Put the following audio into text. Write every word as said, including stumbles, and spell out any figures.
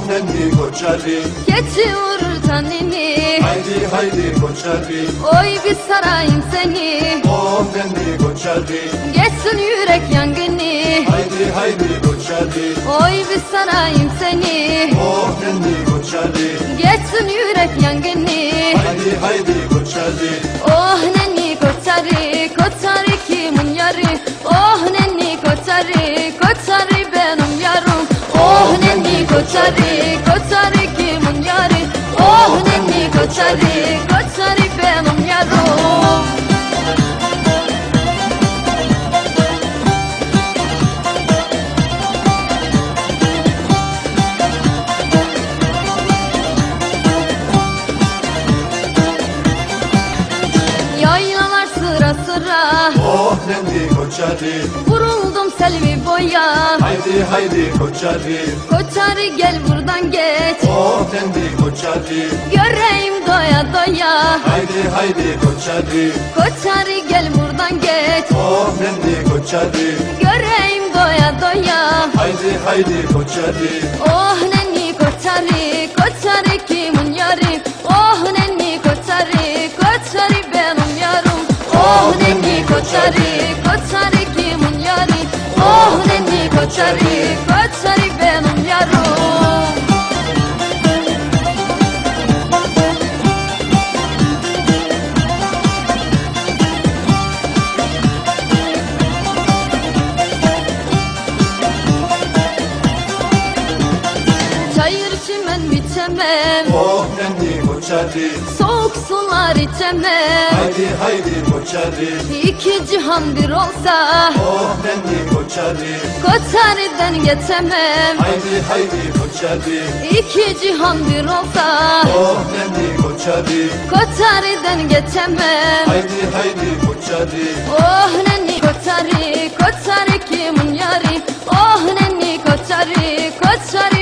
nenni koçari, Keçi vurur tanini, haydi haydi koçari, oy bir sarayım seni. oh nenni koçari, Geçsin yürek yangını, haydi haydi koçari, oy bir sarayım seni. oh nenni koçari, Geçsin yürek yangını, haydi haydi koçari, oh nenni koçarı, koçarı kimin yarı? Oh nenni koçarı, koçarı benim yarım. Oh nenni koçarı, koçarı kimin yarı? Oh nenni koçarı, koçarı benim yarım. Yaylalar sıra sıra, oh nenni koçari, vuruldum selvi boya. haydi haydi koçari, Koçarı gel buradan geç, oh nenni koçari, göreyim doya doya. haydi haydi koçari, Koçarı gel buradan geç, oh nenni koçari, göreyim doya doya. haydi haydi koçari, Oh nenni koçarı, koçarı kimin yarı? Oh nenni koçarı, koçarı benim yarım. Oh nenni koçarı, koçarı kimin yarı? Oh nenni koçarı, koçarı benim yarım. Çayır çimen biçemem, oh nenni koçari, soğuk sular içemem. haydi haydi koçari, İki cihan bir olsa, oh nenni koçari, Koçarı'dan geçemem. haydi haydi koçari, İki cihan bir olsa, oh nenni koçari, Koçarı'dan geçemem. haydi haydi koçari, Oh nenni koçarı, koçarı kimin yarı? Oh nenni koçarı, koçarı